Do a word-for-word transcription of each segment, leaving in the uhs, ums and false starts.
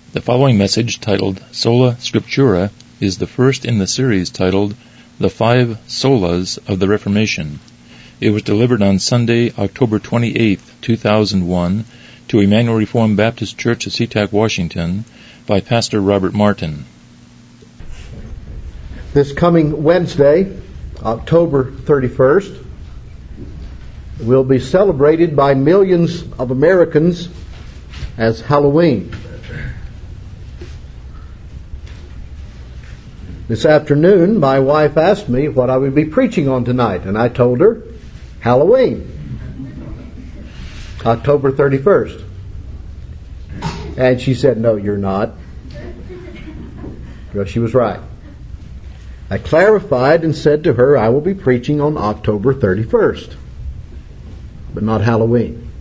The following message, titled Sola Scriptura, is the first in the series titled The Five Solas of the Reformation. It was delivered on Sunday, October twenty-eighth, two thousand one, to Emmanuel Reformed Baptist Church of SeaTac, Washington, by Pastor Robert Martin. This coming Wednesday, October thirty-first, will be celebrated by millions of Americans as Halloween. This afternoon, my wife asked me what I would be preaching on tonight, and I told her Halloween, October thirty-first. And she said, "No, you're not." Well, she was right. I clarified and said to her, I will be preaching on October thirty-first, but not Halloween.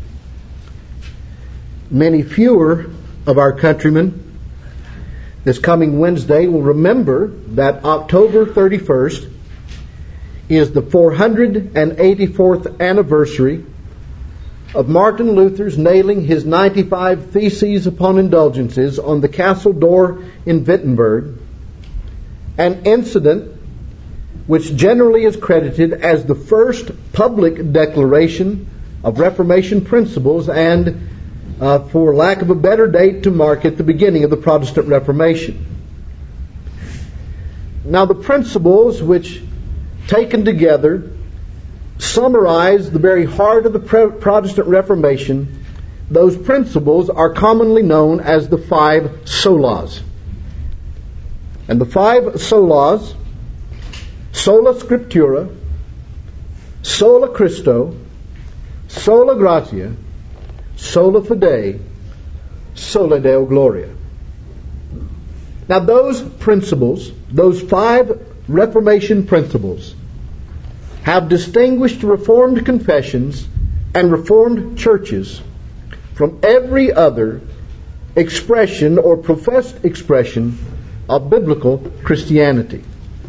Many fewer of our countrymen this coming Wednesday will remember that October thirty-first is the four hundred eighty-fourth anniversary of Martin Luther's nailing his ninety-five Theses upon Indulgences on the castle door in Wittenberg, an incident which generally is credited as the first public declaration of Reformation principles and Uh, for lack of a better date, to mark it the beginning of the Protestant Reformation. Now, the principles which, taken together, summarize the very heart of the Protestant Reformation, those principles are commonly known as the five solas. And the five solas, sola scriptura, sola Christo, sola gratia, sola fide, sola Deo gloria. Now those principles, those five Reformation principles, have distinguished Reformed confessions and Reformed churches from every other expression or professed expression of biblical Christianity.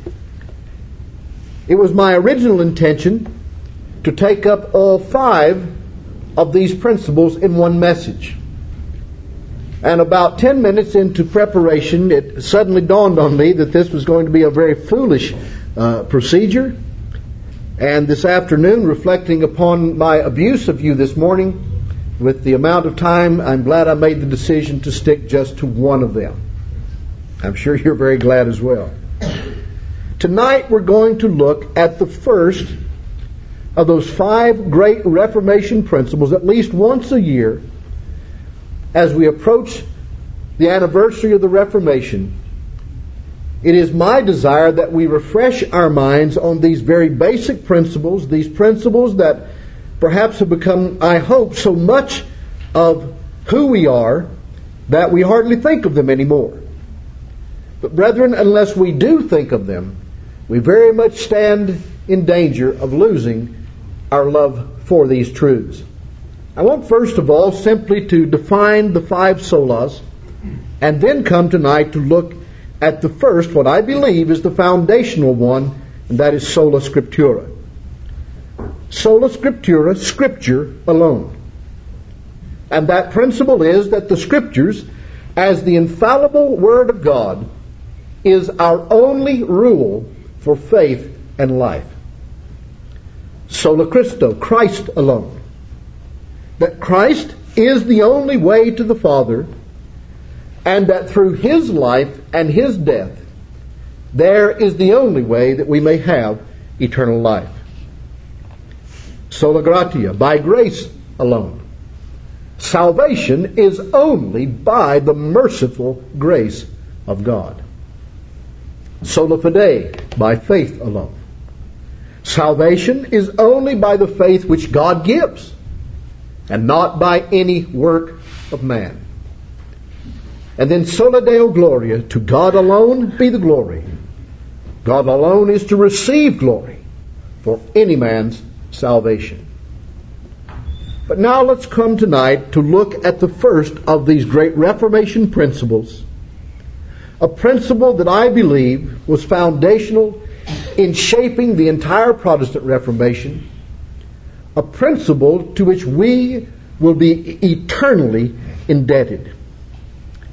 It was my original intention to take up all five of these principles in one message. And about ten minutes into preparation, it suddenly dawned on me that this was going to be a very foolish uh, procedure. And this afternoon, reflecting upon my abuse of you this morning, with the amount of time, I'm glad I made the decision to stick just to one of them. I'm sure you're very glad as well. Tonight we're going to look at the first of those five great Reformation principles, at least once a year, as we approach the anniversary of the Reformation. It is my desire that we refresh our minds on these very basic principles, these principles that perhaps have become, I hope, so much of who we are that we hardly think of them anymore. But brethren, unless we do think of them, we very much stand in danger of losing our love for these truths. I want first of all simply to define the five solas, and then come tonight to look at the first, what I believe is the foundational one, and that is sola scriptura. Sola scriptura, Scripture alone. And that principle is that the Scriptures, as the infallible Word of God, is our only rule for faith and life. Sola Christo, Christ alone. That Christ is the only way to the Father, and that through His life and His death, there is the only way that we may have eternal life. Sola gratia, by grace alone. Salvation is only by the merciful grace of God. Sola fide, by faith alone. Salvation is only by the faith which God gives, and not by any work of man. And then sola Deo gloria, to God alone be the glory. God alone is to receive glory for any man's salvation. But now let's come tonight to look at the first of these great Reformation principles, a principle that I believe was foundational in shaping the entire Protestant Reformation, a principle to which we will be eternally indebted.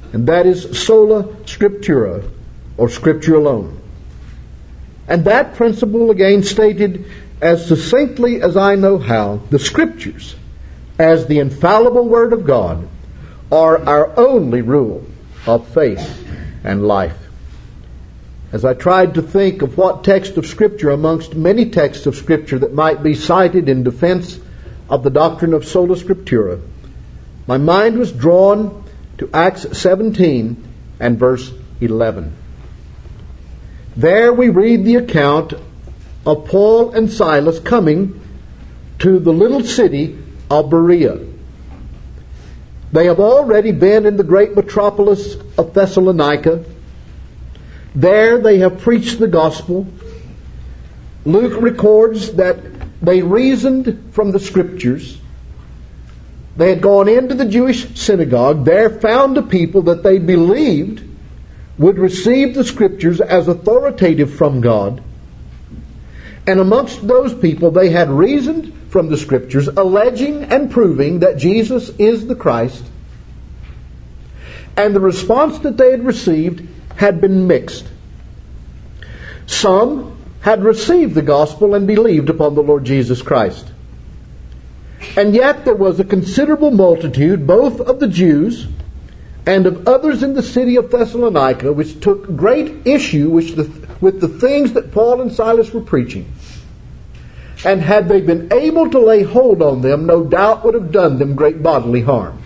and that is sola scriptura, or Scripture alone. And that principle, again stated as succinctly as I know how, the Scriptures, as the infallible Word of God, are our only rule of faith and life. As I tried to think of what text of Scripture amongst many texts of Scripture that might be cited in defense of the doctrine of sola scriptura, my mind was drawn to Acts seventeen and verse eleven. There we read the account of Paul and Silas coming to the little city of Berea. They have already been in the great metropolis of Thessalonica. There they have preached the gospel. Luke records that they reasoned from the Scriptures. They had gone into the Jewish synagogue, there found a people that they believed would receive the Scriptures as authoritative from God. And amongst those people they had reasoned from the Scriptures, alleging and proving that Jesus is the Christ. And the response that they had received had been mixed. Some had received the gospel and believed upon the Lord Jesus Christ. And yet there was a considerable multitude, both of the Jews and of others in the city of Thessalonica, which took great issue with the, with the things that Paul and Silas were preaching. And had they been able to lay hold on them, no doubt would have done them great bodily harm.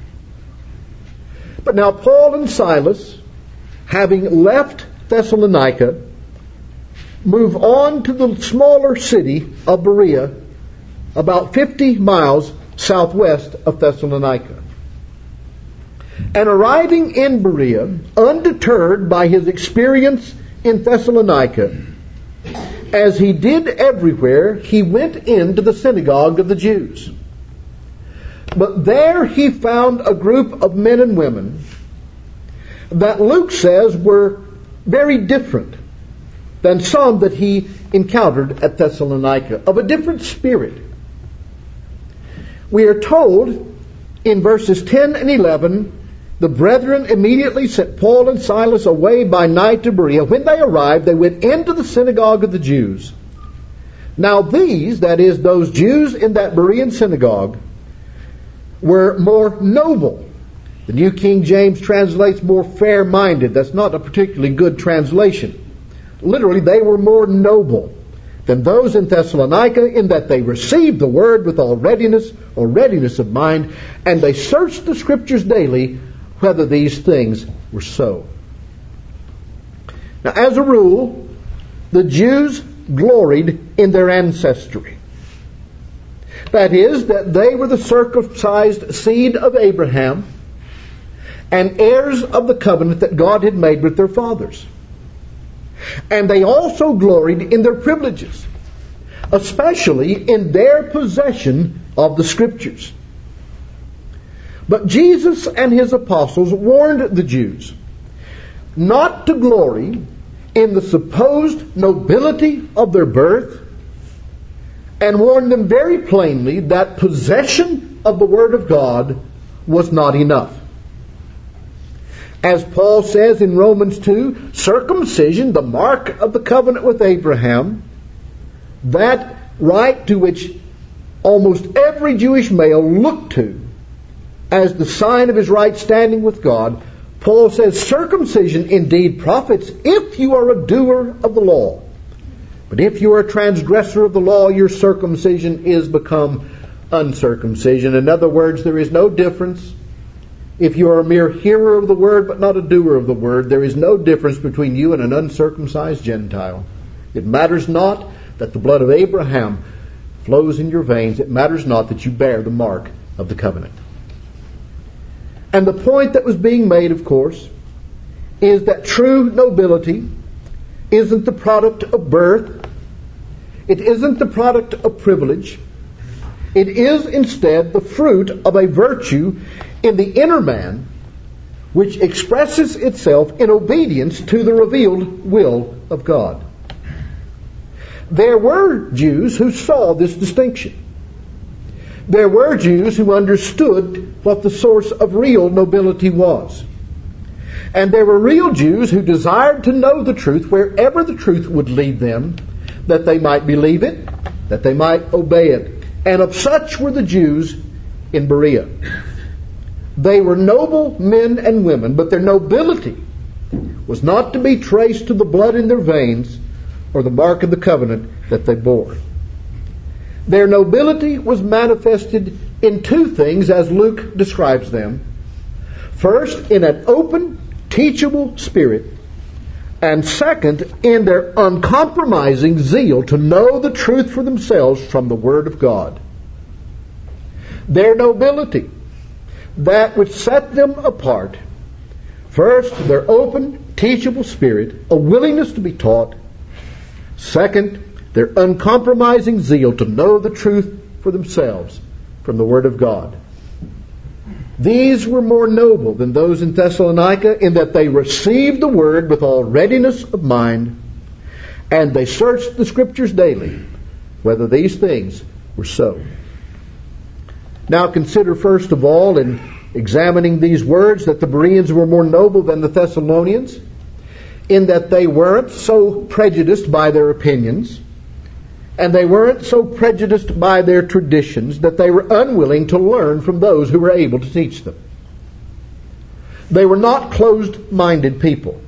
But now Paul and Silas, having left Thessalonica, move on to the smaller city of Berea, about fifty miles southwest of Thessalonica. And arriving in Berea, undeterred by his experience in Thessalonica, as he did everywhere, he went into the synagogue of the Jews. But there he found a group of men and women that Luke says were very different than some that he encountered at Thessalonica, of a different spirit. We are told in verses ten and eleven, the brethren immediately sent Paul and Silas away by night to Berea. When they arrived, they went into the synagogue of the Jews. Now these, that is, those Jews in that Berean synagogue, were more noble. The New King James translates more fair-minded. That's not a particularly good translation. Literally, they were more noble than those in Thessalonica, in that they received the word with all readiness or readiness of mind, and they searched the Scriptures daily whether these things were so. Now, as a rule, the Jews gloried in their ancestry. That is, that they were the circumcised seed of Abraham and heirs of the covenant that God had made with their fathers. And they also gloried in their privileges, especially in their possession of the Scriptures. But Jesus and his apostles warned the Jews not to glory in the supposed nobility of their birth, and warned them very plainly that possession of the Word of God was not enough. As Paul says in Romans two, circumcision, the mark of the covenant with Abraham, that right to which almost every Jewish male looked to as the sign of his right standing with God, Paul says circumcision indeed profits if you are a doer of the law. But if you are a transgressor of the law, your circumcision is become uncircumcision. In other words, there is no difference. If you are a mere hearer of the word but not a doer of the word, there is no difference between you and an uncircumcised Gentile. It matters not that the blood of Abraham flows in your veins. It matters not that you bear the mark of the covenant. And the point that was being made, of course, is that true nobility isn't the product of birth. It isn't the product of privilege. It is instead the fruit of a virtue in the inner man, which expresses itself in obedience to the revealed will of God. There were Jews who saw this distinction. There were Jews who understood what the source of real nobility was. And there were real Jews who desired to know the truth wherever the truth would lead them, that they might believe it, that they might obey it. And of such were the Jews in Berea. They were noble men and women, but their nobility was not to be traced to the blood in their veins or the mark of the covenant that they bore. Their nobility was manifested in two things as Luke describes them. First, in an open, teachable spirit, and second, in their uncompromising zeal to know the truth for themselves from the Word of God. Their nobility, that which set them apart. First, their open, teachable spirit, a willingness to be taught. Second, their uncompromising zeal to know the truth for themselves from the Word of God. These were more noble than those in Thessalonica in that they received the Word with all readiness of mind, and they searched the Scriptures daily, whether these things were so. Now consider first of all, in examining these words, that the Bereans were more noble than the Thessalonians, in that they weren't so prejudiced by their opinions, and they weren't so prejudiced by their traditions that they were unwilling to learn from those who were able to teach them. They were not closed-minded people.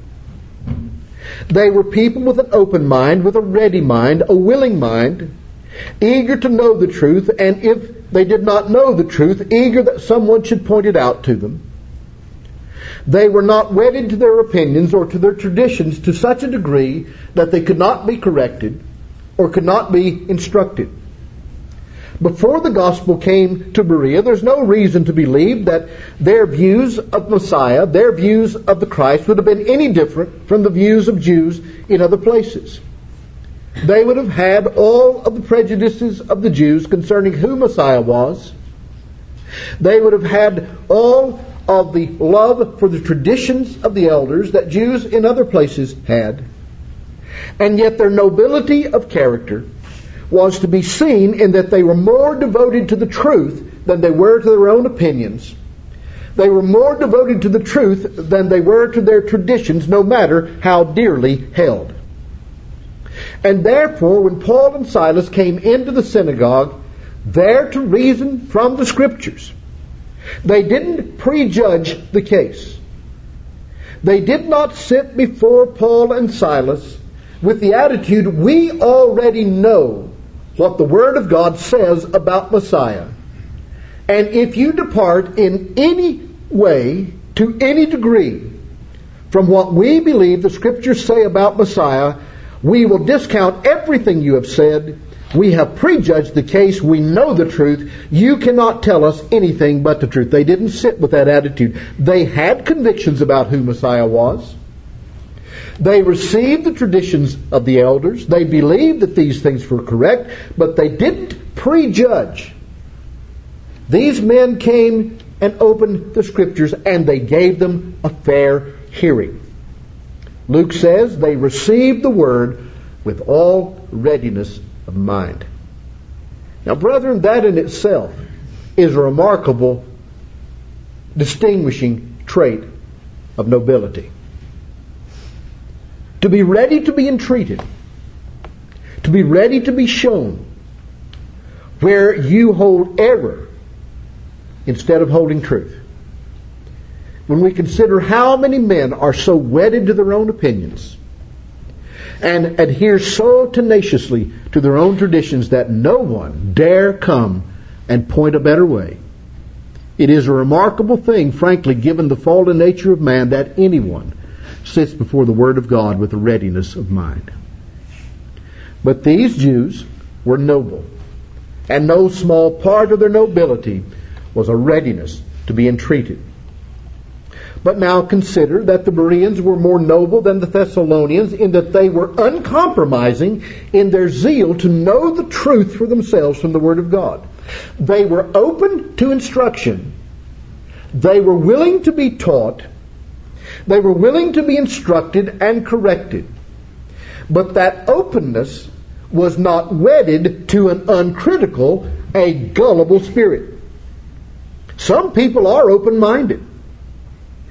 They were people with an open mind, with a ready mind, a willing mind, eager to know the truth, and if they did not know the truth, eager that someone should point it out to them. They were not wedded to their opinions or to their traditions to such a degree that they could not be corrected or could not be instructed. Before the gospel came to Berea, there's no reason to believe that their views of Messiah, their views of the Christ, would have been any different from the views of Jews in other places. They would have had all of the prejudices of the Jews concerning who Messiah was. They would have had all of the love for the traditions of the elders that Jews in other places had. And yet their nobility of character was to be seen in that they were more devoted to the truth than they were to their own opinions. They were more devoted to the truth than they were to their traditions, no matter how dearly held. And therefore, when Paul and Silas came into the synagogue, there to reason from the Scriptures, they didn't prejudge the case. They did not sit before Paul and Silas with the attitude, we already know what the Word of God says about Messiah. And if you depart in any way, to any degree, from what we believe the Scriptures say about Messiah, we will discount everything you have said. We have prejudged the case. We know the truth. You cannot tell us anything but the truth. They didn't sit with that attitude. They had convictions about who Messiah was. They received the traditions of the elders. They believed that these things were correct, but they didn't prejudge. These men came and opened the Scriptures, and they gave them a fair hearing. Luke says they received the Word with all readiness of mind. Now, brethren, that in itself is a remarkable distinguishing trait of nobility. To be ready to be entreated, to be ready to be shown where you hold error instead of holding truth. When we consider how many men are so wedded to their own opinions and adhere so tenaciously to their own traditions that no one dare come and point a better way, it is a remarkable thing, frankly, given the fallen nature of man, that anyone sits before the Word of God with a readiness of mind. But these Jews were noble, and no small part of their nobility was a readiness to be entreated. But now consider that the Bereans were more noble than the Thessalonians in that they were uncompromising in their zeal to know the truth for themselves from the Word of God. They were open to instruction. They were willing to be taught. They were willing to be instructed and corrected. But that openness was not wedded to an uncritical, a gullible spirit. Some people are open-minded.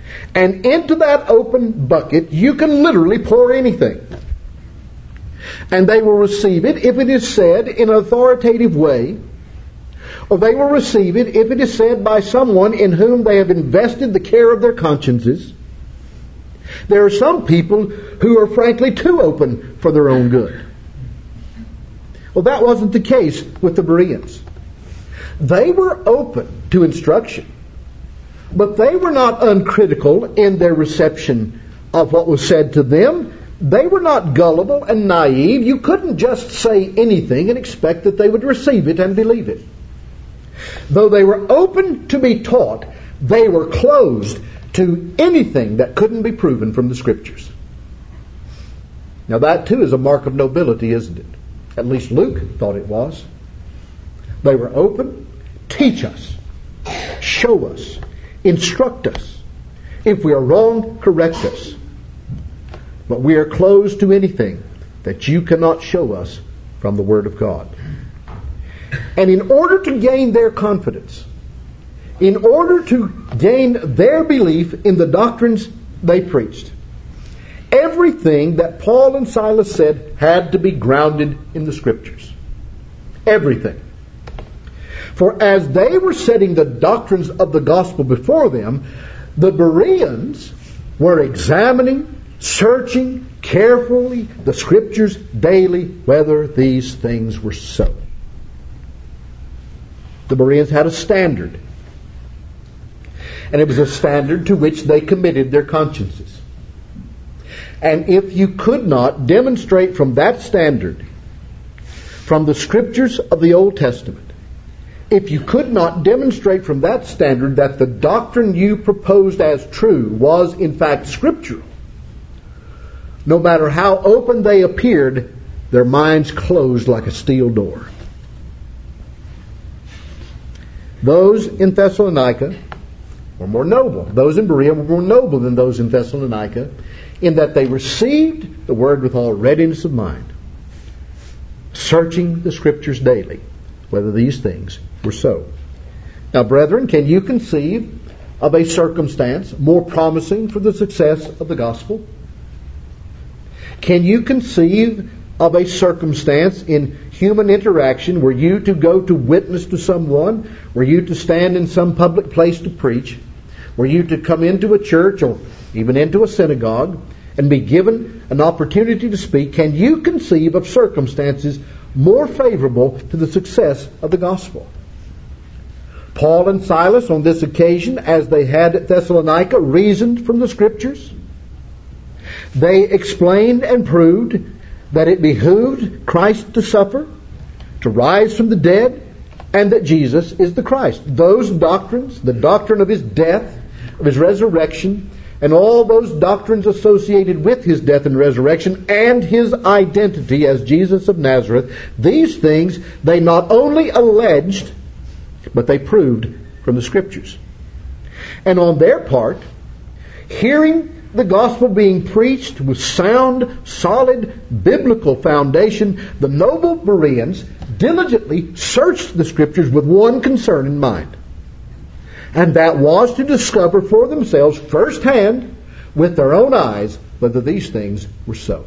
And into that open bucket, you can literally pour anything. And they will receive it if it is said in an authoritative way, or they will receive it if it is said by someone in whom they have invested the care of their consciences. There are some people who are frankly too open for their own good. Well, that wasn't the case with the Bereans. They were open to instruction, but they were not uncritical in their reception of what was said to them. They were not gullible and naive. You couldn't just say anything and expect that they would receive it and believe it. Though they were open to be taught, they were closed to anything that couldn't be proven from the Scriptures. Now that too is a mark of nobility, isn't it? At least Luke thought it was. They were open. Teach us. Show us. Instruct us. If we are wrong, correct us. But we are closed to anything that you cannot show us from the Word of God. And in order to gain their confidence, in order to gain their belief in the doctrines they preached, everything that Paul and Silas said had to be grounded in the Scriptures. Everything. For as they were setting the doctrines of the gospel before them, the Bereans were examining, searching carefully the Scriptures daily whether these things were so. The Bereans had a standard. And it was a standard to which they committed their consciences. And if you could not demonstrate from that standard, from the Scriptures of the Old Testament, if you could not demonstrate from that standard that the doctrine you proposed as true was in fact scriptural, no matter how open they appeared, their minds closed like a steel door. Those in Thessalonica were more noble. Those in Berea were more noble than those in Thessalonica, in that they received the Word with all readiness of mind, searching the Scriptures daily, whether these things were so. Now, brethren, can you conceive of a circumstance more promising for the success of the gospel? Can you conceive of a circumstance in human interaction were you to go to witness to someone, were you to stand in some public place to preach, were you to come into a church or even into a synagogue and be given an opportunity to speak? Can you conceive of circumstances more favorable to the success of the gospel? Paul and Silas on this occasion, as they had at Thessalonica, reasoned from the Scriptures. They explained and proved that it behooved Christ to suffer, to rise from the dead, and that Jesus is the Christ. Those doctrines, the doctrine of His death, of His resurrection, and all those doctrines associated with His death and resurrection, and His identity as Jesus of Nazareth, these things they not only alleged, but they proved from the Scriptures. And on their part, hearing the gospel being preached with sound, solid, biblical foundation, the noble Bereans diligently searched the Scriptures with one concern in mind. And that was to discover for themselves firsthand, with their own eyes, whether these things were so.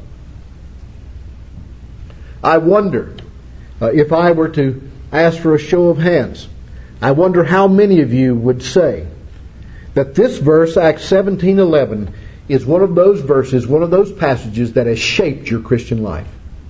I wonder, uh, if I were to ask for a show of hands, I wonder how many of you would say that this verse, Acts seventeen eleven, is one of those verses, one of those passages that has shaped your Christian life.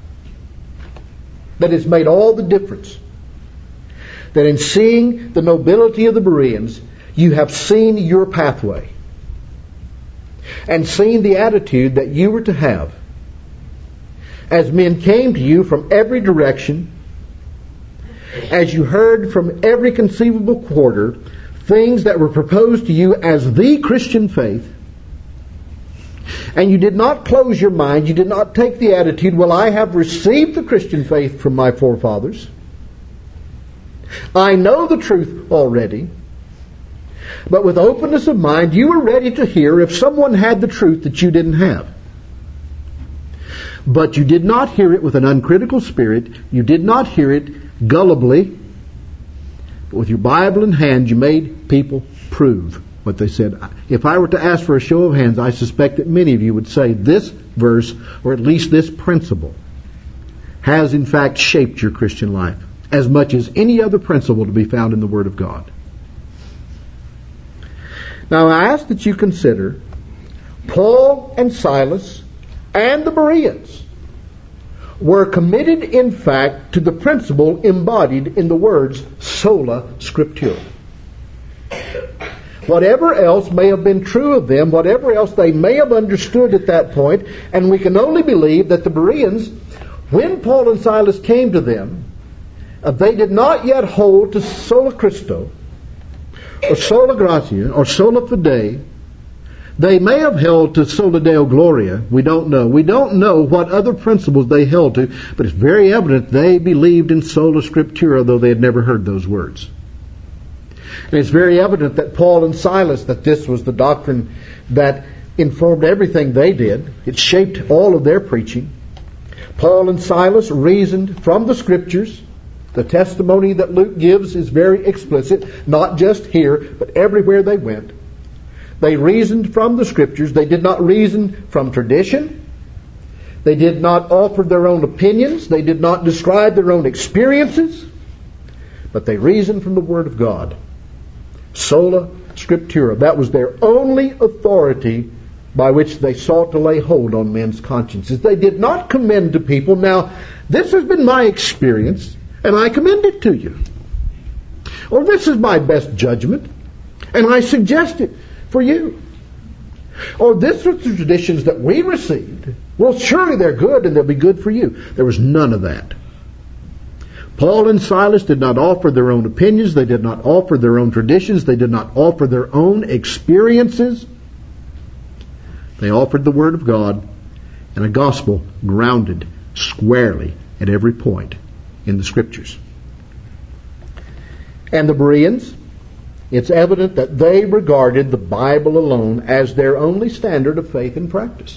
That has made all the difference. That in seeing the nobility of the Bereans, you have seen your pathway. And seen the attitude that you were to have. As men came to you from every direction, as you heard from every conceivable quarter, things that were proposed to you as the Christian faith, and you did not close your mind, you did not take the attitude, well, I have received the Christian faith from my forefathers. I know the truth already. But with openness of mind, you were ready to hear if someone had the truth that you didn't have. But you did not hear it with an uncritical spirit. You did not hear it gullibly. But with your Bible in hand, you made people prove what they said. If I were to ask for a show of hands, I suspect that many of you would say this verse, or at least this principle, has in fact shaped your Christian life as much as any other principle to be found in the Word of God. Now I ask that you consider Paul and Silas and the Bereans were committed in fact to the principle embodied in the words sola scriptura. Whatever else may have been true of them, whatever else they may have understood at that point, and we can only believe that the Bereans, when Paul and Silas came to them, uh, they did not yet hold to sola Christo, or sola gratia, or sola fide. They may have held to sola Deo Gloria. We don't know. We don't know what other principles they held to, but it's very evident they believed in sola scriptura, though they had never heard those words. And it's very evident that Paul and Silas, that this was the doctrine that informed everything they did. It shaped all of their preaching. Paul and Silas reasoned from the Scriptures. The testimony that Luke gives is very explicit, not just here, but everywhere they went. They reasoned from the Scriptures. They did not reason from tradition. They did not offer their own opinions. They did not describe their own experiences. But they reasoned from the Word of God. Sola scriptura. That was their only authority by which they sought to lay hold on men's consciences. They did not commend to people, now, this has been my experience, and I commend it to you. Or this is my best judgment, and I suggest it for you. Or this are the traditions that we received. Well, surely they're good, and they'll be good for you. There was none of that. Paul and Silas did not offer their own opinions. They did not offer their own traditions. They did not offer their own experiences. They offered the Word of God and a gospel grounded squarely at every point in the Scriptures. And the Bereans, it's evident that they regarded the Bible alone as their only standard of faith and practice.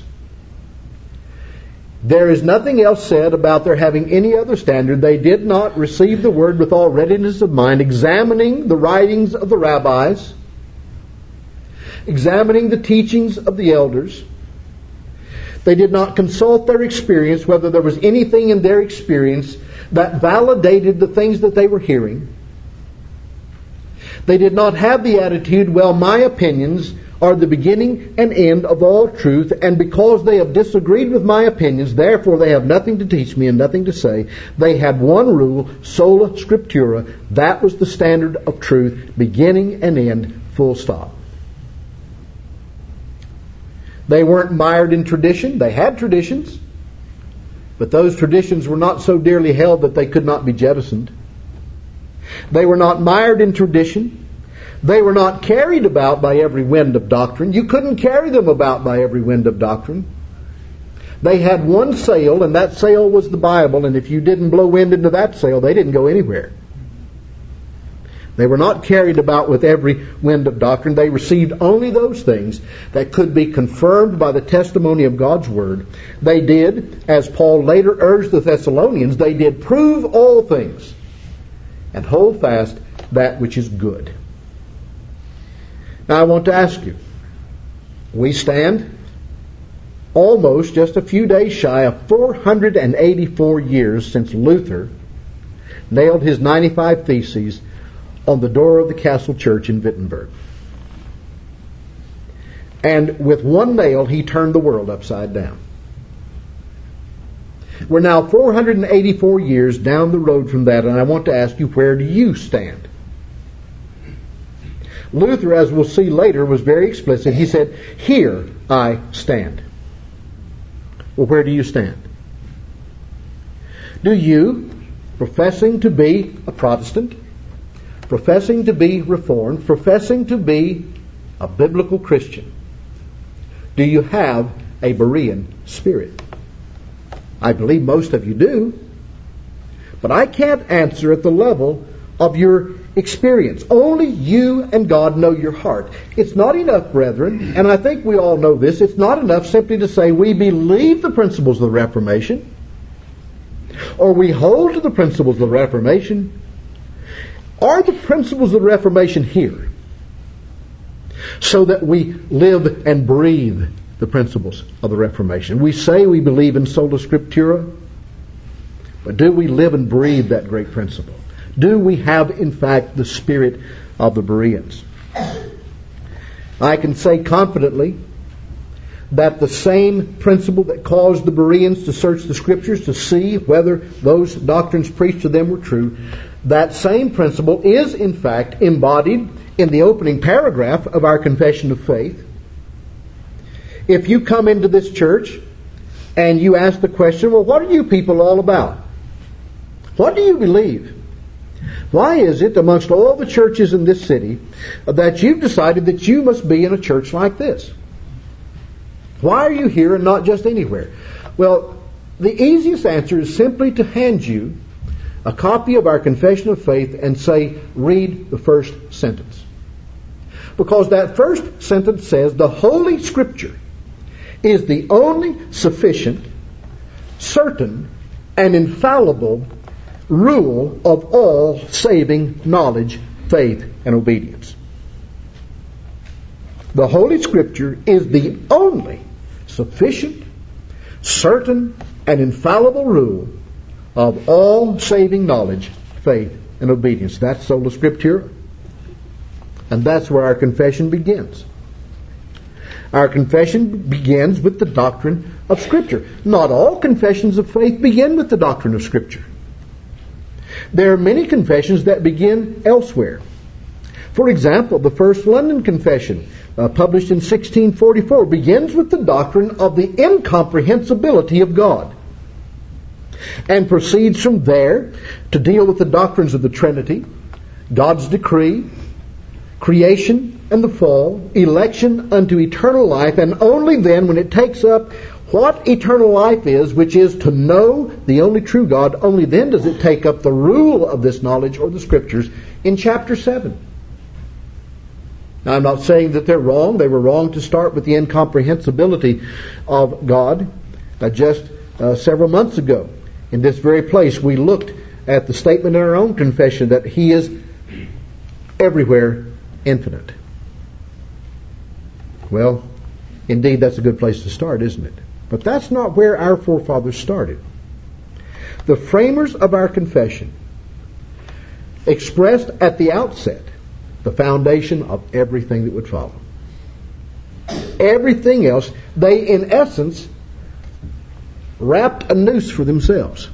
There is nothing else said about their having any other standard. They did not receive the Word with all readiness of mind, examining the writings of the rabbis, examining the teachings of the elders. They did not consult their experience, whether there was anything in their experience that validated the things that they were hearing. They did not have the attitude, well, my opinions are the beginning and end of all truth, and because they have disagreed with my opinions, therefore they have nothing to teach me and nothing to say. They had one rule, sola scriptura. That was the standard of truth, beginning and end, full stop. They weren't mired in tradition. They had traditions, but those traditions were not so dearly held that they could not be jettisoned. They were not mired in tradition. They were not carried about by every wind of doctrine. You couldn't carry them about by every wind of doctrine. They had one sail, and that sail was the Bible, and if you didn't blow wind into that sail, they didn't go anywhere. They were not carried about with every wind of doctrine. They received only those things that could be confirmed by the testimony of God's Word. They did, as Paul later urged the Thessalonians, they did prove all things and hold fast that which is good. Now I want to ask you, we stand almost just a few days shy of four hundred eighty-four years since Luther nailed his ninety-five Theses on the door of the Castle Church in Wittenberg. And with one nail he turned the world upside down. We're now four hundred eighty-four years down the road from that, and I want to ask you, where do you stand? Luther, as we'll see later, was very explicit. He said, "Here I stand." Well, where do you stand? Do you, professing to be a Protestant, professing to be Reformed, professing to be a biblical Christian, do you have a Berean spirit? I believe most of you do, but I can't answer at the level of your experience. Only you and God know your heart. It's not enough, brethren, and I think we all know this, it's not enough simply to say we believe the principles of the Reformation, or we hold to the principles of the Reformation. Are the principles of the Reformation here? so that we live and breathe the principles of the Reformation. We say we believe in sola scriptura, but do we live and breathe that great principle? Do we have, in fact, the spirit of the Bereans? I can say confidently that the same principle that caused the Bereans to search the Scriptures to see whether those doctrines preached to them were true, that same principle is, in fact, embodied in the opening paragraph of our Confession of Faith. If you come into this church and you ask the question, well, what are you people all about? What do you believe? Why is it amongst all the churches in this city that you've decided that you must be in a church like this? Why are you here and not just anywhere? Well, the easiest answer is simply to hand you a copy of our Confession of Faith and say, read the first sentence. Because that first sentence says, the Holy Scripture is the only sufficient, certain, and infallible rule of all saving knowledge, faith, and obedience. The Holy Scripture is the only sufficient, certain, and infallible rule of all saving knowledge, faith, and obedience. That's sola scriptura. And that's where our confession begins. Our confession begins with the doctrine of Scripture. Not all confessions of faith begin with the doctrine of Scripture. There are many confessions that begin elsewhere. For example, the First London Confession, uh, published in sixteen forty-four, begins with the doctrine of the incomprehensibility of God, and proceeds from there to deal with the doctrines of the Trinity, God's decree, creation and the fall, election unto eternal life, and only then, when it takes up what eternal life is, which is to know the only true God, only then does it take up the rule of this knowledge or the Scriptures in chapter seven. Now, I'm not saying that they're wrong. They were wrong to start with the incomprehensibility of God. Uh, just uh, several months ago, in this very place, we looked at the statement in our own confession that He is everywhere infinite. Well, indeed, that's a good place to start, isn't it? But that's not where our forefathers started. The framers of our confession expressed at the outset the foundation of everything that would follow. Everything else, they in essence wrapped a noose for themselves.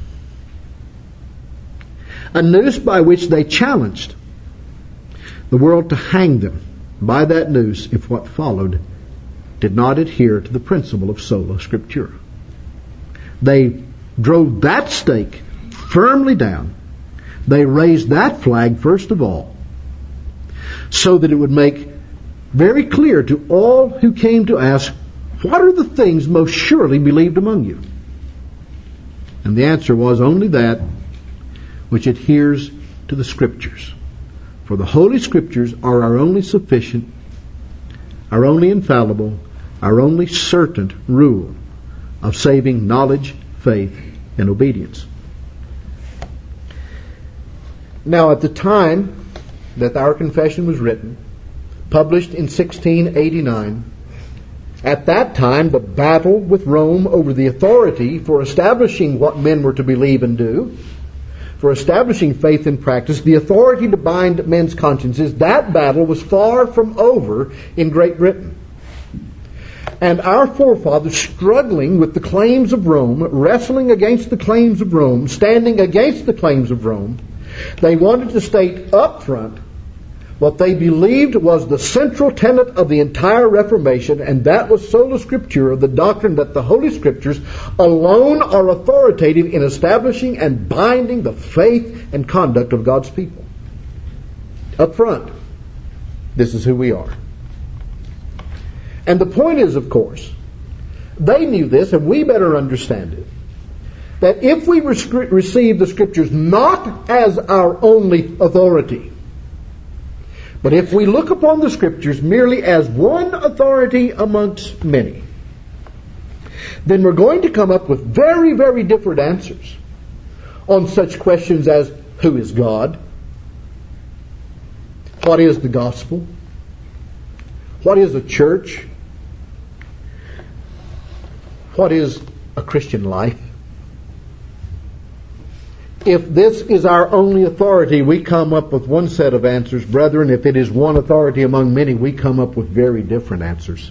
A noose by which they challenged the world to hang them by that noose if what followed did not adhere to the principle of sola scriptura. They drove that stake firmly down. They raised that flag first of all, so that it would make very clear to all who came to ask, what are the things most surely believed among you? And the answer was only that which adheres to the Scriptures. For the Holy Scriptures are our only sufficient, our only infallible, our only certain rule of saving knowledge, faith, and obedience. Now, at the time that our confession was written, published in sixteen eighty-nine, at that time the battle with Rome over the authority for establishing what men were to believe and do, for establishing faith and practice, the authority to bind men's consciences, that battle was far from over in Great Britain. And our forefathers, struggling with the claims of Rome, wrestling against the claims of Rome, standing against the claims of Rome, they wanted to state up front what they believed was the central tenet of the entire Reformation, and that was sola scriptura, the doctrine that the Holy Scriptures alone are authoritative in establishing and binding the faith and conduct of God's people. Up front, this is who we are. And the point is, of course, they knew this, and we better understand it, that if we re- receive the Scriptures not as our only authority, but if we look upon the Scriptures merely as one authority amongst many, then we're going to come up with very, very different answers on such questions as, who is God? What is the gospel? What is a church? What is a Christian life? If this is our only authority, we come up with one set of answers. Brethren, if it is one authority among many, we come up with very different answers.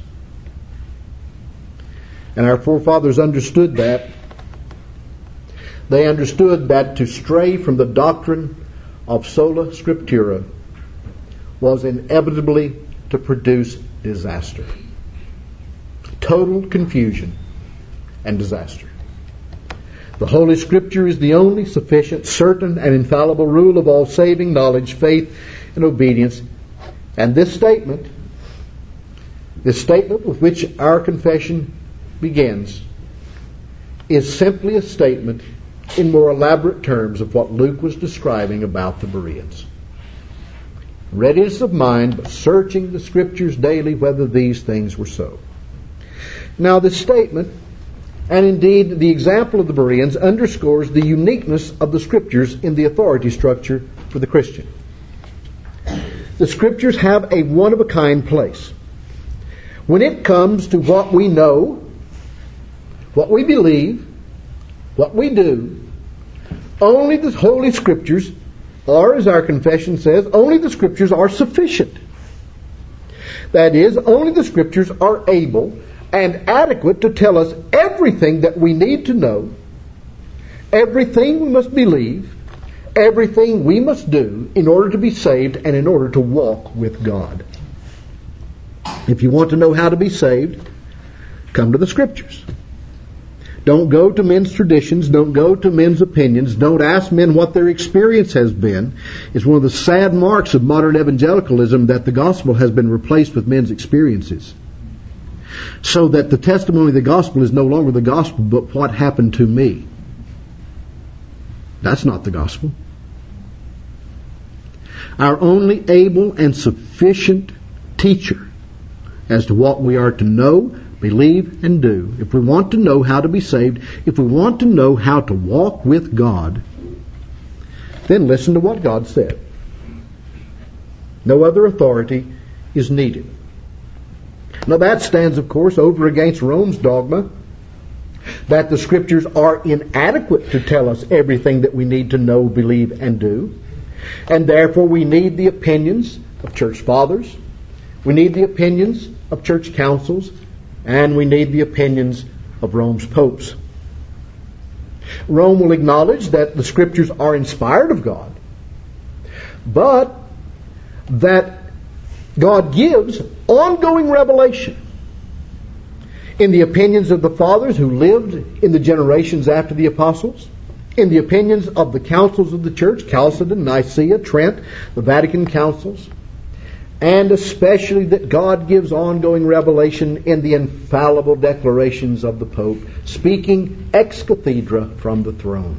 And our forefathers understood that. They understood that to stray from the doctrine of sola scriptura was inevitably to produce disaster. Total confusion and disaster. The Holy Scripture is the only sufficient, certain, and infallible rule of all saving knowledge, faith, and obedience. And this statement, this statement with which our confession begins, is simply a statement in more elaborate terms of what Luke was describing about the Bereans. Readiness of mind, but searching the Scriptures daily whether these things were so. Now this statement, and indeed the example of the Bereans, underscores the uniqueness of the Scriptures in the authority structure for the Christian. The Scriptures have a one-of-a-kind place. When it comes to what we know, what we believe, what we do, only the Holy Scriptures, or as our confession says, only the Scriptures are sufficient. That is, only the Scriptures are able and adequate to tell us everything that we need to know, everything we must believe, everything we must do in order to be saved and in order to walk with God. If you want to know how to be saved, come to the Scriptures. Don't go to men's traditions. Don't go to men's opinions. Don't ask men what their experience has been. It's one of the sad marks of modern evangelicalism that the gospel has been replaced with men's experiences. So that the testimony of the gospel is no longer the gospel, but what happened to me. That's not the gospel. Our only able and sufficient teacher as to what we are to know, believe, and do, if we want to know how to be saved, if we want to know how to walk with God, then listen to what God said. No other authority is needed. Now that stands, of course, over against Rome's dogma that the Scriptures are inadequate to tell us everything that we need to know, believe, and do. And therefore we need the opinions of church fathers, we need the opinions of church councils, and we need the opinions of Rome's popes. Rome will acknowledge that the Scriptures are inspired of God, but that God gives ongoing revelation in the opinions of the fathers who lived in the generations after the apostles, in the opinions of the councils of the church, Chalcedon, Nicaea, Trent, the Vatican councils, and especially that God gives ongoing revelation in the infallible declarations of the Pope, speaking ex cathedra from the throne.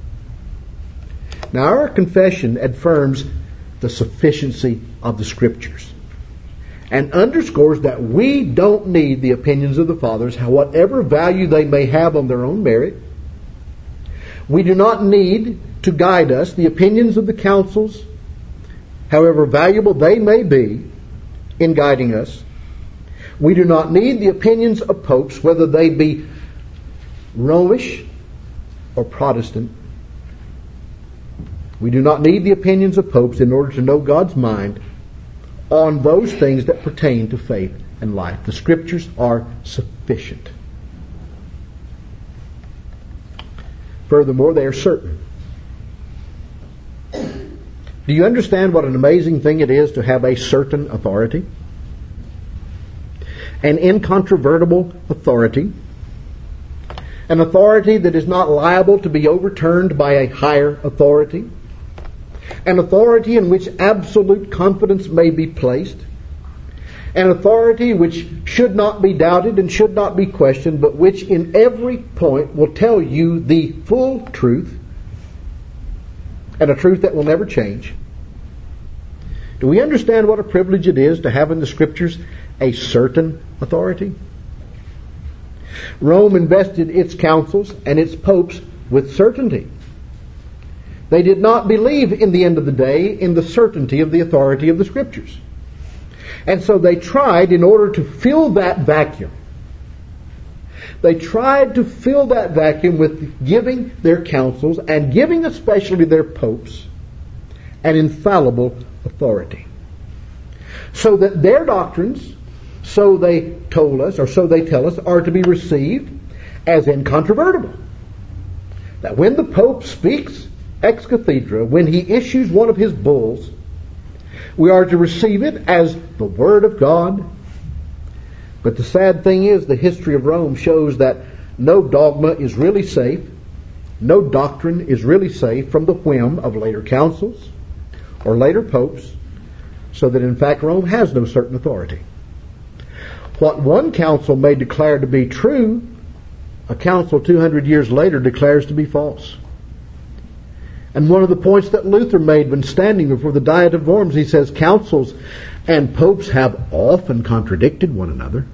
Now our confession affirms the sufficiency of the Scriptures and underscores that we don't need the opinions of the fathers, whatever value they may have on their own merit. We do not need to guide us the opinions of the councils, however valuable they may be in guiding us. We do not need the opinions of popes, whether they be Romish or Protestant. We do not need the opinions of popes in order to know God's mind on those things that pertain to faith and life. The Scriptures are sufficient. Furthermore, they are certain. Do you understand what an amazing thing it is to have a certain authority? An incontrovertible authority. An authority that is not liable to be overturned by a higher authority. An authority in which absolute confidence may be placed. An authority which should not be doubted and should not be questioned, but which in every point will tell you the full truth, and a truth that will never change. Do we understand what a privilege it is to have in the Scriptures a certain authority? Rome invested its councils and its popes with certainty. They did not believe in the end of the day in the certainty of the authority of the Scriptures. And so they tried, in order to fill that vacuum, they tried to fill that vacuum with giving their councils and giving especially their popes an infallible authority. So that their doctrines, so they told us, or so they tell us, are to be received as incontrovertible. That when the Pope speaks ex cathedra, when he issues one of his bulls, we are to receive it as the Word of God. But the sad thing is, the history of Rome shows that no dogma is really safe, no doctrine is really safe from the whim of later councils or later popes, so that in fact Rome has no certain authority. What one council may declare to be true, a council two hundred years later declares to be false. And one of the points that Luther made when standing before the Diet of Worms, he says, councils and popes have often contradicted one another.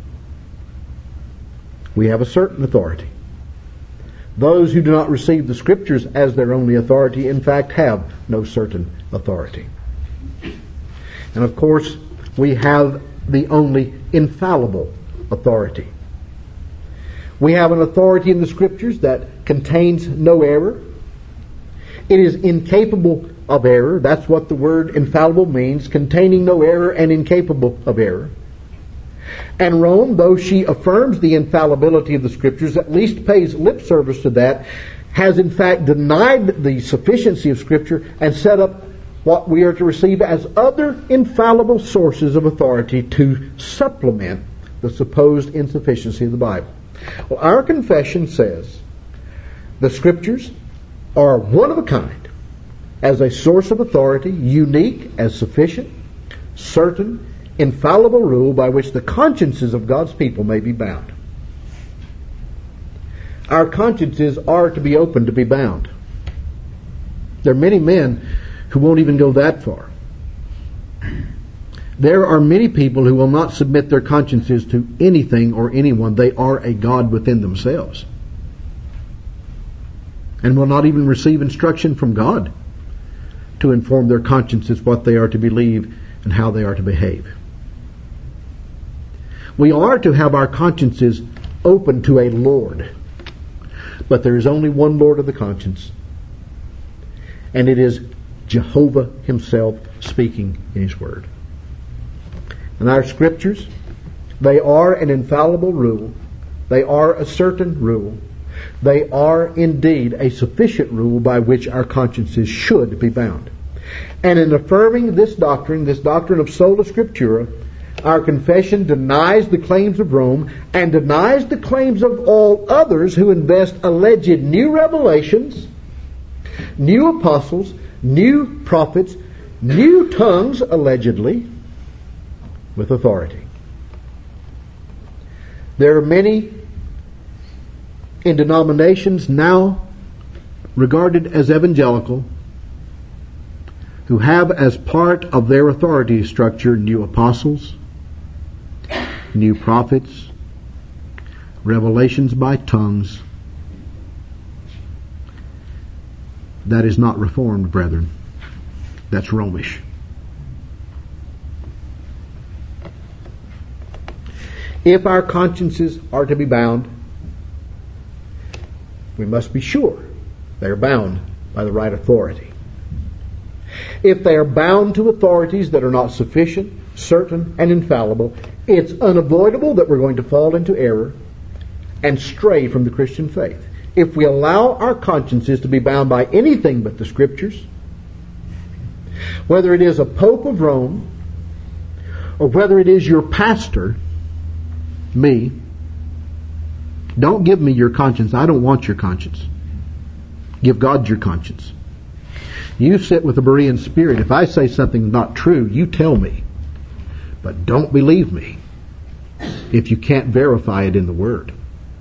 We have a certain authority. Those who do not receive the Scriptures as their only authority, in fact, have no certain authority. And of course, we have the only infallible authority. We have an authority in the Scriptures that contains no error. It is incapable of error. That's what the word infallible means, containing no error and incapable of error. And Rome, though she affirms the infallibility of the Scriptures, at least pays lip service to that, has in fact denied the sufficiency of Scripture and set up what we are to receive as other infallible sources of authority to supplement the supposed insufficiency of the Bible. Well, our confession says the Scriptures are one of a kind, as a source of authority, unique as sufficient, certain, infallible rule by which the consciences of God's people may be bound. Our consciences are to be open to be bound. There are many men who won't even go that far. There are many people who will not submit their consciences to anything or anyone. They are a God within themselves, and will not even receive instruction from God to inform their consciences what they are to believe and how they are to behave. We are to have our consciences open to a Lord, but there is only one Lord of the conscience, and it is Jehovah Himself speaking in His Word. And our Scriptures, they are an infallible rule. They are a certain rule. They are indeed a sufficient rule by which our consciences should be bound. And in affirming this doctrine, this doctrine of sola scriptura, our confession denies the claims of Rome and denies the claims of all others who invest alleged new revelations, new apostles, new prophets, new tongues, allegedly, with authority. There are many in denominations now regarded as evangelical who have as part of their authority structure new apostles, new prophets, revelations by tongues. That is not Reformed, brethren. That's Romish. If our consciences are to be bound, we must be sure they are bound by the right authority. If they are bound to authorities that are not sufficient, certain, and infallible, it's unavoidable that we're going to fall into error and stray from the Christian faith. If we allow our consciences to be bound by anything but the Scriptures, whether it is a Pope of Rome, or whether it is your pastor, me, don't give me your conscience. I don't want your conscience. Give God your conscience. You sit with a Berean spirit. If I say something not true, you tell me. But don't believe me if you can't verify it in the Word.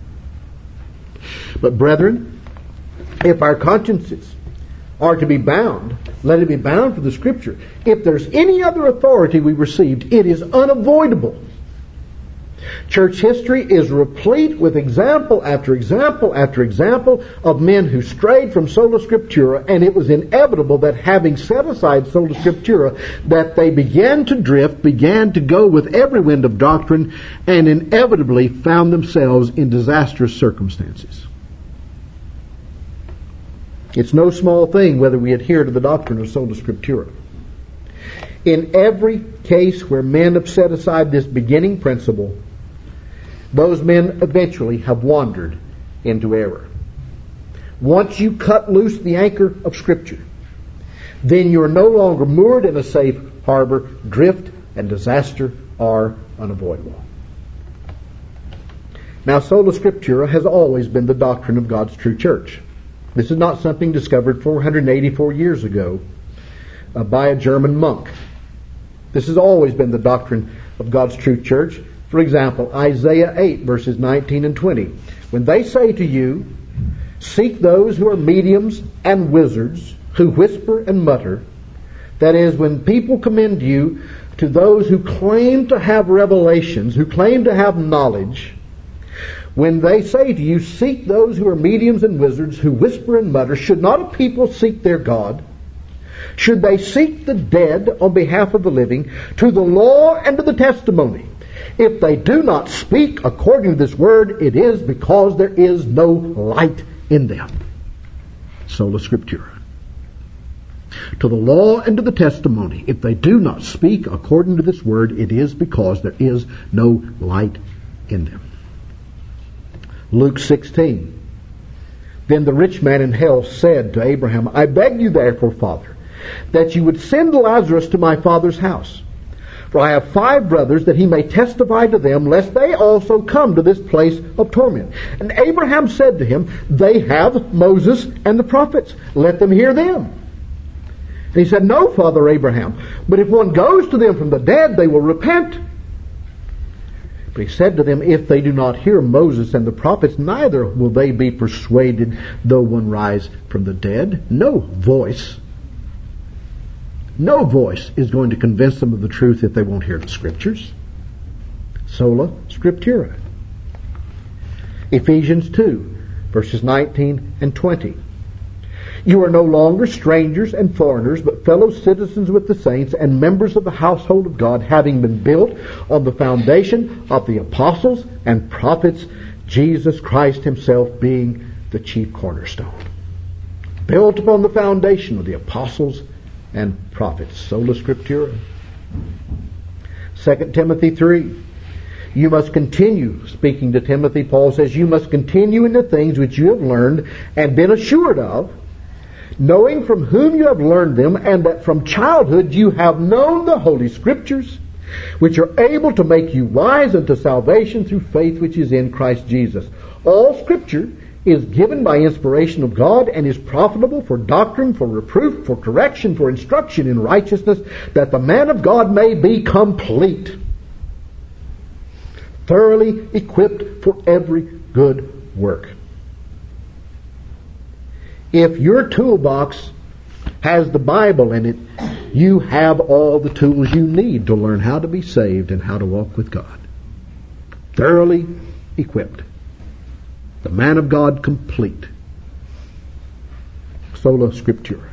But brethren, if our consciences are to be bound, let it be bound for the Scripture. If there's any other authority we received, it is unavoidable Church history is replete with example after example after example of men who strayed from sola scriptura, and it was inevitable that having set aside sola scriptura, that they began to drift, began to go with every wind of doctrine, and inevitably found themselves in disastrous circumstances. It's no small thing whether we adhere to the doctrine of sola scriptura. In every case where men have set aside this beginning principle, those men eventually have wandered into error. Once you cut loose the anchor of Scripture, then you're no longer moored in a safe harbor. Drift and disaster are unavoidable. Now, sola scriptura has always been the doctrine of God's true church. This is not something discovered four hundred eighty-four years ago uh, by a German monk. This has always been the doctrine of God's true church. For example, Isaiah eight, verses nineteen and twenty. When they say to you, seek those who are mediums and wizards, who whisper and mutter, that is, when people commend you to those who claim to have revelations, who claim to have knowledge, when they say to you, seek those who are mediums and wizards, who whisper and mutter, should not a people seek their God? Should they seek the dead on behalf of the living, to the law and to the testimony? If they do not speak according to this word, it is because there is no light in them. Sola scriptura. To the law and to the testimony, if they do not speak according to this word, it is because there is no light in them. Luke sixteen. Then the rich man in hell said to Abraham, I beg you therefore, Father, that you would send Lazarus to my father's house. For I have five brothers, that he may testify to them, lest they also come to this place of torment. And Abraham said to him, they have Moses and the prophets. Let them hear them. And he said, no, Father Abraham, but if one goes to them from the dead, they will repent. But he said to them, if they do not hear Moses and the prophets, neither will they be persuaded, though one rise from the dead. No voice No voice is going to convince them of the truth if they won't hear the Scriptures. Sola scriptura. Ephesians two, verses nineteen and twenty. You are no longer strangers and foreigners, but fellow citizens with the saints and members of the household of God, having been built on the foundation of the apostles and prophets, Jesus Christ himself being the chief cornerstone. Built upon the foundation of the apostles and prophets. Sola scriptura. Second Timothy three. You must continue, speaking to Timothy, Paul says, you must continue in the things which you have learned and been assured of, knowing from whom you have learned them, and that from childhood you have known the Holy Scriptures, which are able to make you wise unto salvation through faith which is in Christ Jesus. All Scripture is given by inspiration of God and is profitable for doctrine, for reproof, for correction, for instruction in righteousness, that the man of God may be complete, thoroughly equipped for every good work. If your toolbox has the Bible in it, you have all the tools you need to learn how to be saved and how to walk with God. Thoroughly equipped. The man of God complete. Sola scriptura.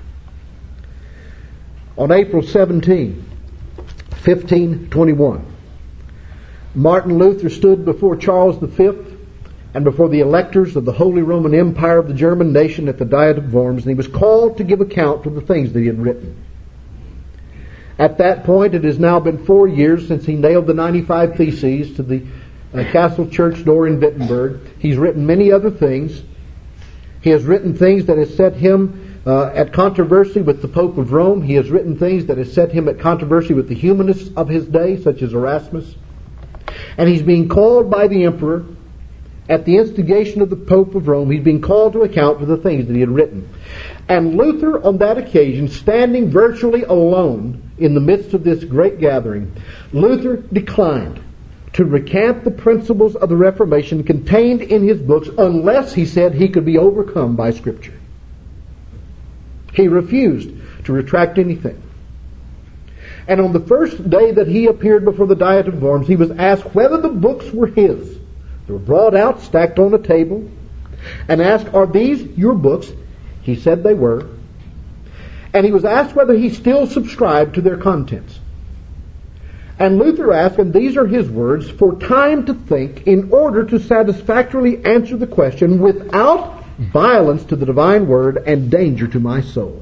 On April seventeenth, fifteen twenty-one, Martin Luther stood before Charles the Fifth and before the electors of the Holy Roman Empire of the German nation at the Diet of Worms, and he was called to give account for the things that he had written. At that point, it has now been four years since he nailed the ninety-five Theses to the uh, Castle Church door in Wittenberg. He's written many other things. He has written things that has set him uh, at controversy with the Pope of Rome. He has written things that has set him at controversy with the humanists of his day, such as Erasmus. And he's being called by the emperor, at the instigation of the Pope of Rome, he's being called to account for the things that he had written. And Luther, on that occasion, standing virtually alone in the midst of this great gathering, Luther declined to recant the principles of the Reformation contained in his books unless, he said, he could be overcome by Scripture. He refused to retract anything. And on the first day that he appeared before the Diet of Worms, he was asked whether the books were his. They were brought out, stacked on a table, and asked, "Are these your books?" He said they were. And he was asked whether he still subscribed to their contents. And Luther asked, and these are his words, "For time to think in order to satisfactorily answer the question without violence to the divine word and danger to my soul."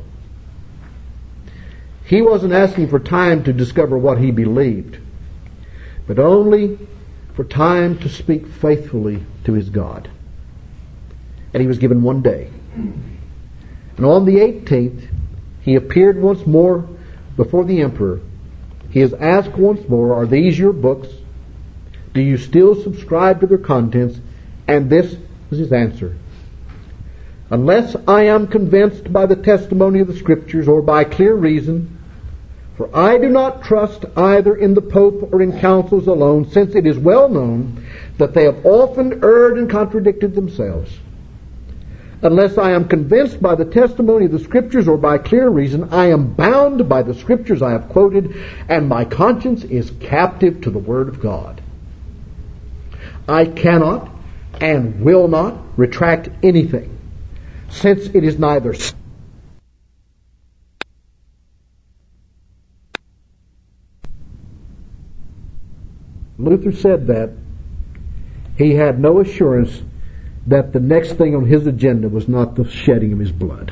He wasn't asking for time to discover what he believed, but only for time to speak faithfully to his God. And he was given one day. And on the eighteenth, he appeared once more before the emperor. He is asked once more, "Are these your books? Do you still subscribe to their contents?" And this was his answer: "Unless I am convinced by the testimony of the Scriptures or by clear reason, for I do not trust either in the Pope or in councils alone, since it is well known that they have often erred and contradicted themselves. Unless I am convinced by the testimony of the Scriptures or by clear reason, I am bound by the Scriptures I have quoted, and my conscience is captive to the Word of God. I cannot and will not retract anything, since it is neither..." Luther said that he had no assurance that the next thing on his agenda was not the shedding of his blood.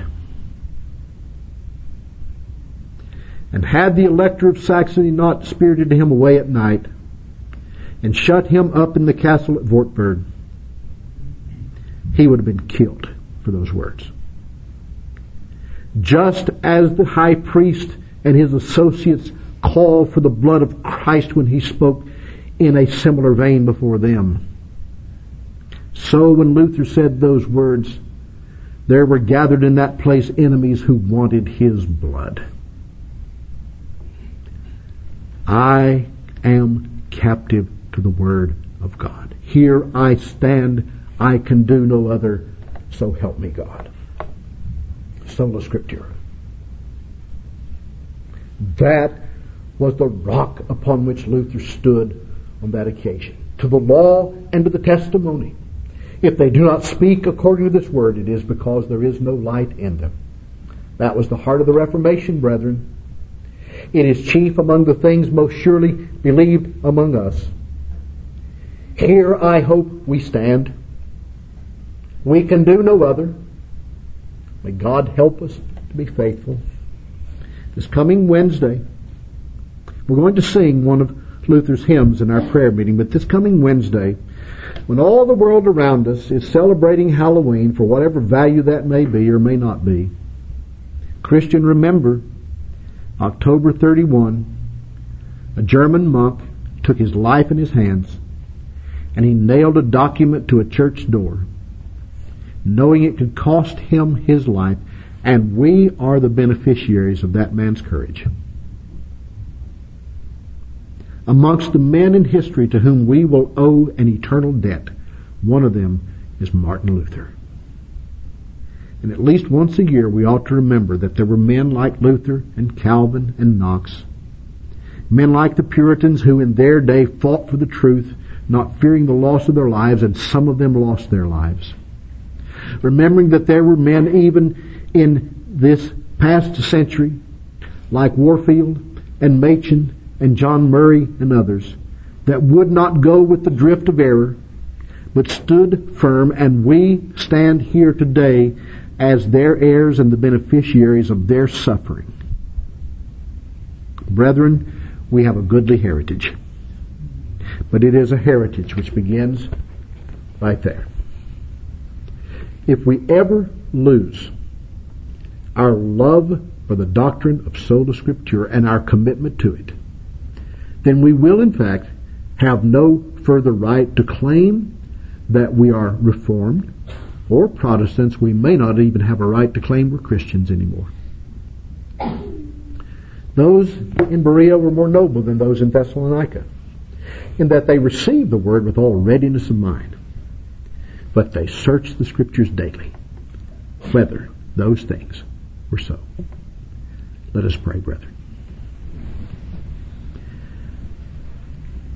And had the Elector of Saxony not spirited him away at night and shut him up in the castle at Wartburg, he would have been killed for those words. Just as the high priest and his associates called for the blood of Christ when he spoke in a similar vein before them, so when Luther said those words, there were gathered in that place enemies who wanted his blood. I am captive to the Word of God. Here I stand, I can do no other, so help me God. Sola Scriptura. That was the rock upon which Luther stood on that occasion. To the law and to the testimony. If they do not speak according to this word, it is because there is no light in them. That was the heart of the Reformation, brethren. It is chief among the things most surely believed among us. Here I hope we stand. We can do no other. May God help us to be faithful. This coming Wednesday, we're going to sing one of Luther's hymns in our prayer meeting, but this coming Wednesday, when all the world around us is celebrating Halloween, for whatever value that may be or may not be, Christian, remember, October thirty-first, a German monk took his life in his hands and he nailed a document to a church door, knowing it could cost him his life, and we are the beneficiaries of that man's courage. Amongst the men in history to whom we will owe an eternal debt, one of them is Martin Luther. And at least once a year we ought to remember that there were men like Luther and Calvin and Knox, men like the Puritans who in their day fought for the truth, not fearing the loss of their lives, and some of them lost their lives. Remembering that there were men even in this past century like Warfield and Machen and John Murray and others that would not go with the drift of error but stood firm, and we stand here today as their heirs and the beneficiaries of their suffering. Brethren, we have a goodly heritage, but it is a heritage which begins right there. If we ever lose our love for the doctrine of Sola Scriptura and our commitment to it, then we will in fact have no further right to claim that we are Reformed or Protestants. We may not even have a right to claim we're Christians anymore. Those in Berea were more noble than those in Thessalonica, in that they received the word with all readiness of mind, but they searched the Scriptures daily, whether those things were so. Let us pray, brethren.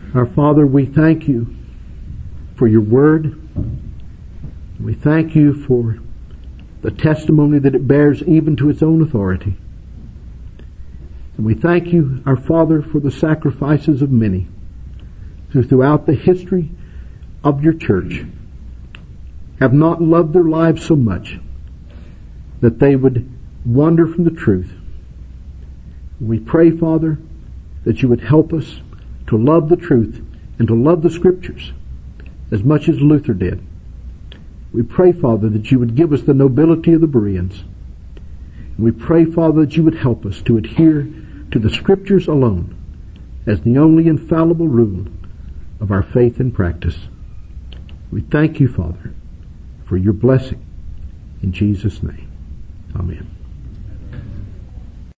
Our Father, we thank you for your word. We thank you for the testimony that it bears even to its own authority. And we thank you, our Father, for the sacrifices of many who throughout the history of your church have not loved their lives so much that they would wander from the truth. We pray, Father, that you would help us to love the truth and to love the Scriptures as much as Luther did. We pray, Father, that you would give us the nobility of the Bereans. And we pray, Father, that you would help us to adhere to the Scriptures alone as the only infallible rule of our faith and practice. We thank you, Father, for your blessing. In Jesus' name, amen.